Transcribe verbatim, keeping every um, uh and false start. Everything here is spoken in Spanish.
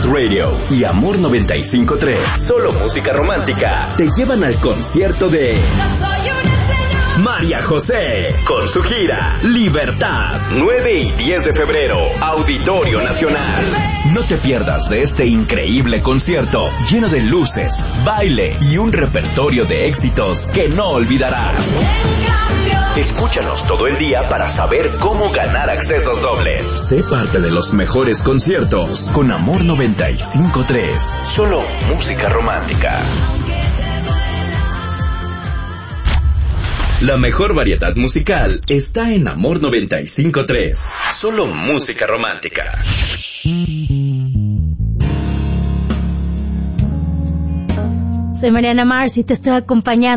Radio y Amor noventa y cinco punto tres, Solo Música Romántica, te llevan al concierto de María José, con su gira Libertad, nueve y diez de febrero, Auditorio Nacional. No te pierdas de este increíble concierto, lleno de luces, baile y un repertorio de éxitos que no olvidarás. Escúchanos todo el día para saber cómo ganar accesos dobles. Sé parte de los mejores conciertos con Amor noventa y cinco punto tres, Solo Música Romántica. La mejor variedad musical está en Amor noventa y cinco punto tres. Solo música romántica. Soy Mariana Mars y te estoy acompañando